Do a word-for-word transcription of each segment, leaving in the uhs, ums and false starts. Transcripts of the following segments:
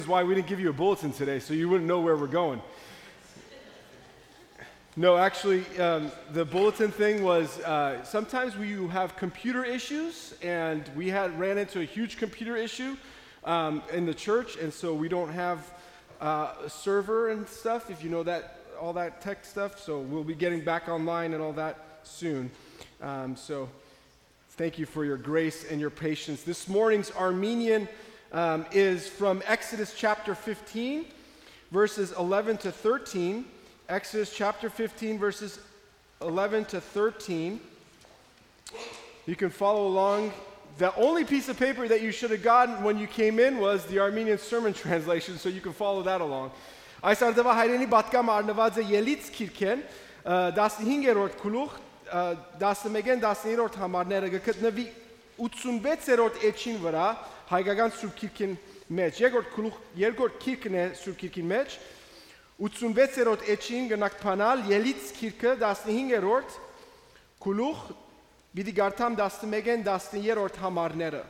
Why we didn't give you a bulletin today, so you wouldn't know where we're going. No, actually, um, the bulletin thing was uh, sometimes we have computer issues, and we had ran into a huge computer issue um, in the church, and so we don't have uh, a server and stuff, if you know that, all that tech stuff, so we'll be getting back online and all that soon. Um, so thank you for your grace and your patience. This morning's Armenian um, is from Exodus chapter fifteen, verses eleven to thirteen. Exodus chapter fifteen, verses eleven to thirteen. You can follow along. The only piece of paper that you should have gotten when you came in was the Armenian sermon translation, so you can follow that along. Այս արդյունքը հայրենի պատկամ արնված է ելից քիրքեն տասնհինգերորդ գլուխ տասնմեկն տասներորդ համարները գտնվի ութսունվեցերորդ էջին վրա հայկական սուրբ քիրքին մեջ երկրորդ գլուխ երկրորդ քիրքն է սուրբ քիրքին մեջ ութսունվեցերորդ էջին գնանք փանալ ելից քիրքը տասնհինգերորդ գլուխ պիտի գարտամ տասնմեկն տասներորդ համարները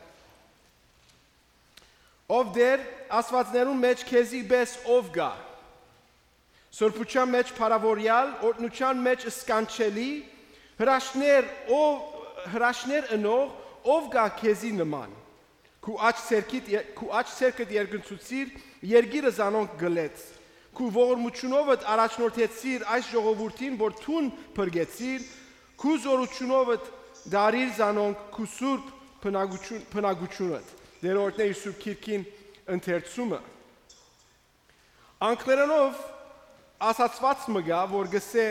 ով դեր ասվածներուն մեջ քեզի բես ով գա Սորբության մեջ փարավորյալ, օրհնության մեջ սկանչելի, հրաշներ ով հրաշներ ընող, ով գա քեզի նման։ Քու աջ ցերքիդ քու աջ ցերքդ երկնցուցիր, երգիրը զանոնք գլեց։ Քու ողորմությունովդ առաջնորդեցիր այս ժողովրդին, որ թուն փրկեցիր, քու զորությունովդ դարիր զանոնք քու սուրբ բնագություն բնագությունդ։ Դերորդների սուրբ քիրքին ընթերցումը։ Անկլերանով ասացված մգա որ գսե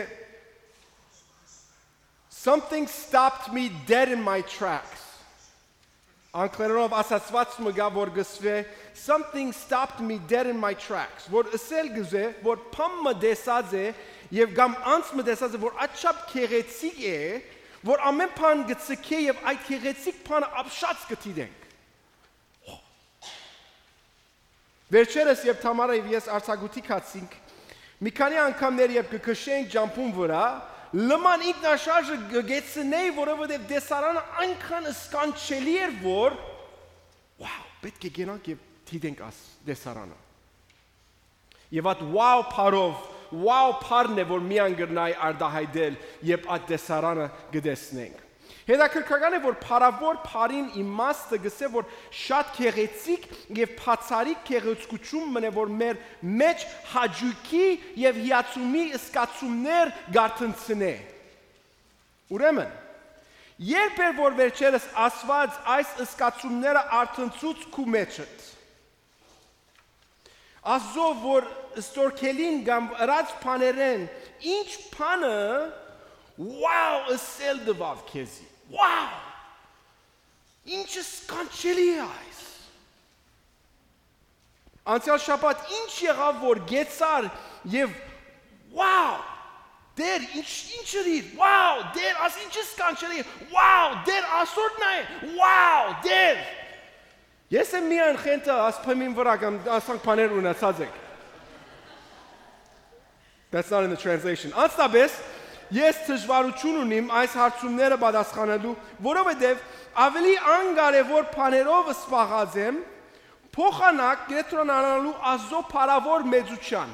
Something stopped me dead in my tracks. Անկլերանով ասացված մգա որ գսվե Something stopped me dead in my tracks. Որ ասել գզե որ փամը դեսած է եւ գամ անցը դեսած է որ աչապ քեղեցիկ է որ ամեն բան գծկե եւ այդ քեղեցիկ բանը ապշած գտիդենք։ Վերջերս երբ Թամարը եւ ես արցագուտի կացինք մի քանի անգամներ երբ կքշենք ջամփուն վրա լման ինքնաշարժը գեցնեի որովհետեւ դեսարանը այնքան սկանչելի էր որ վաու պետք է գնանք եւ դիտենք աս դեսարանը եւ այդ վաու փարով վաու փարն է որ միան գրնայի արդահայտել եւ այդ դեսարանը գտեսնենք Հետաքրքրական է որ փարավոր փարին իմաստը գսե որ շատ քեղեցիկ եւ փացարիկ քեղեցկություն մնե որ մեր մեջ հաջուկի եւ հիացումի սկացումներ գարտնցնե Ուրեմն երբ էր որ վերջերս ասված այս սկացումները արտնցուց քու մեջդ Ազո որ ստորքելին կամ ըրած փաներեն ինչ փանը Wow, ասել դվավ քեզի Wow! Ինչ սկանչելի է այս Անցյալ շաբաթ ինչ եղավ որ գեցար եւ Wow! Դեր ինչ ինչ էր Wow! Դեր աս ինչ սկանչելի Wow! Դեր ասորն է Wow! Դեր Ես եմ միայն խենթը ասփամին վրա կամ ասանք բաներ ունեցած եք That's not in the translation Անստաբես Ես դժվարություն ունիմ այս հարցումները պատասխանելու, որովհետև ավելի անկարևոր բաներով սպառած եմ, փոխանակ կենտրոնանալու ազո փարավոր մեծության։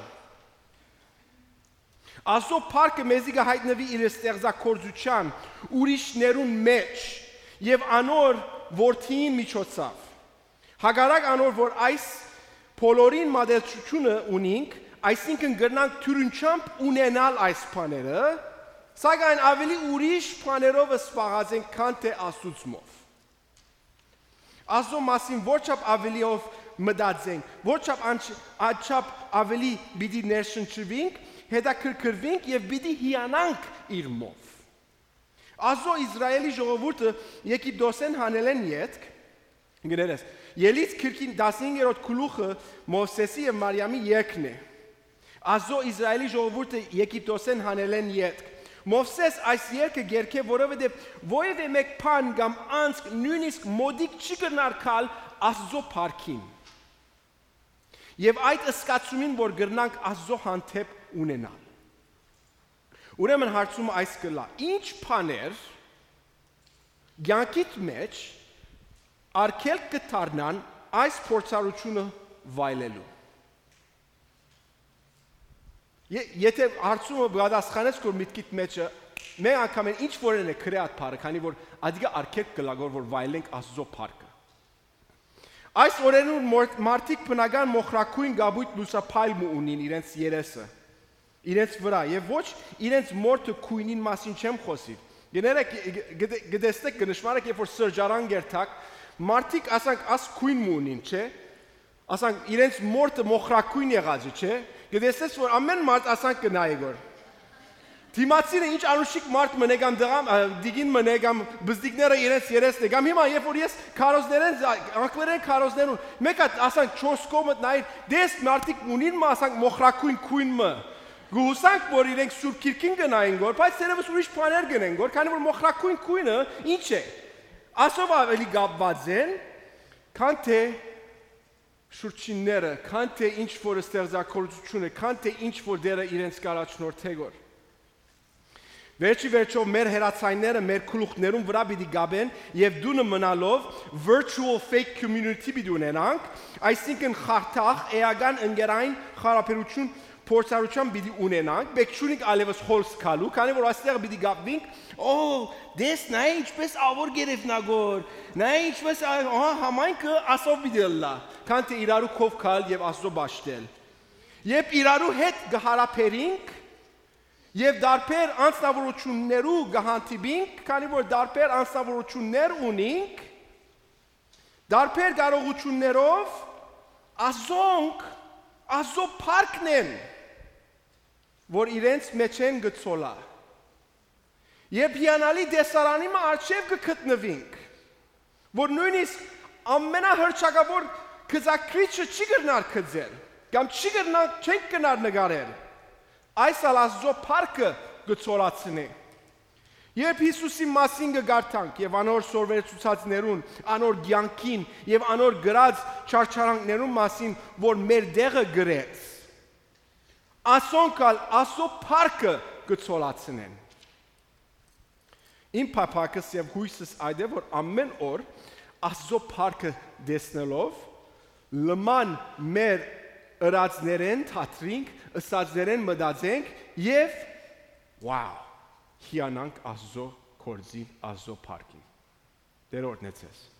Ազո փառքը մեզի կհայտնվի իր ստեղծագործության ուրիշներուն մեջ եւ անոր որդին միջոցով։ Հակառակ անոր որ այս բոլորին մատեցությունը ունենք, այսինքն գրնանք թյուրնչամբ ունենալ այս բաները Սակայն ավելի ուրիշ բաներով սպառած ենք, քան թե Աստծումով։ Աստծո մասին որչափ ավելիով մտածենք, որչափ անչափ ավելի պիտի ներշնչվենք, հետաքրքրվենք եւ պիտի հիանանք իր մով։ Աստծո Իսրայելի ժողովուրդը Եգիպտոսեն հանել են յետք, գրերես, ելից քրքին տասնհինգերորդ գլուխը Մովսեսի եւ Մարիամի երկն է։ Աստծո Իսրայելի ժողովուրդը Եգիպտոսեն հանել են յետք Մովսես այս երկը գերքե որովհետև ովևէ մեկ բան կամ անցք նույնիսկ մոդիկ չի կնարկալ Աստծո փառքին։ Եվ այդ ըսկացումին որ գրնանք Աստծո հանդեպ ունենալ։ Ուրեմն հարցումը այս կլա. Ինչ բաներ ցանկիտ մեջ արկել կդառնան այս փորձառությունը վայելելու։ Եթե հարցումը բադասխանես որ միտքիդ մեջը Մենք անգամ են ինչ որն է քրեատ փառը, քանի որ ադիգա արկեք գլագոր որ վայելենք Աստծո փառքը։ Այս օրերուն մարդիկ բնական մոխրակույն գաբույտ լուսափայլ ունին իրենց երեսը, իրենց վրա եւ ոչ իրենց մորթը քույնին մասին չեմ խոսի։ Գներեք գտեստեք կնշմարեք երբ որ սրճարան գերտակ, մարդիկ ասանք աս քույն ունին, չէ։ Ասանք իրենց մորթը մոխրակույն եղած է, չէ։ Գտեստես որ ամեն մարդ ասանք կնայի գոր Դիմացինը ինչ անուշիկ մարդ մնեգամ դղամ դիգին մնեգամ բզդիկները իրենց երեսն է գամ հիմա երբ որ ես քարոզներեն անկլերեն քարոզներուն մեկ հատ ասանք չորս կողմը նայր դես մարդիկ ունին մա ասանք մոխրակույն քույնը գուսանք որ իրենք սուրբ քիրքին գնային գոր բայց ցերևս ուրիշ բաներ գնեն գոր քանի որ մոխրակույն քույնը ինչ է ասով ավելի գաբված են քան թե շուրջինները քան թե ինչ որ ստեղծագործությունը քան թե ինչ որ դերը իրենց կարաչնորթե գոր Վերջի վերջով մեր հերացայինները մեր քլուխներուն վրա պիտի գաբեն եւ դունը մնալով virtual fake community պիտի ունենանք, այսինքն խարթախ էական ընկերային խարապերություն փորձառություն պիտի ունենանք, բեկչունիկ ալևս հոլս կալու, քանի որ այստեղ պիտի գաբվենք, օ, դես նա ինչպես ավոր գերեվնագոր, նա ինչպես ահա համայնքը ասով պիտի լա, քան թե իրարու քով կալ եւ աստծո բաշտել։ Երբ իրարու հետ գհարապերինք Եվ դարբեր անձնավորություններու գահանտիբինք, քանի որ դարբեր անձնավորություններ ունենք, դարբեր կարողություններով ազոնք, ազո փառքն են, որ իրենց մեջ են գցոլա։ Եվ հիանալի դեսարանի մա արջև կգտնվենք, որ նույնիսկ ամենահռչակավոր քզակրիչը չի գրնար քծել, կամ չի գրնար չենք գնար նկարել։ Այս ալազո փառքը գծորացնե։ Երբ Հիսուսի մասին կգարտանք եւ անոր սորվերցուցածներուն, անոր ցանկին եւ անոր գրած չարչարանքներուն մասին, որ մեր դեղը գրեց, ասոնքալ ասո փառքը գծորացնեն։ Իմ փափակս եւ հույսս այդ է, որ ամեն օր ասո փառքը դեսնելով լման մեր ըրածներեն թատրինք, ըսածներեն մտածենք եւ վաու, հիանանք Աստծո կորձին, Աստծո փառքին։ Դեր օրհնեցես։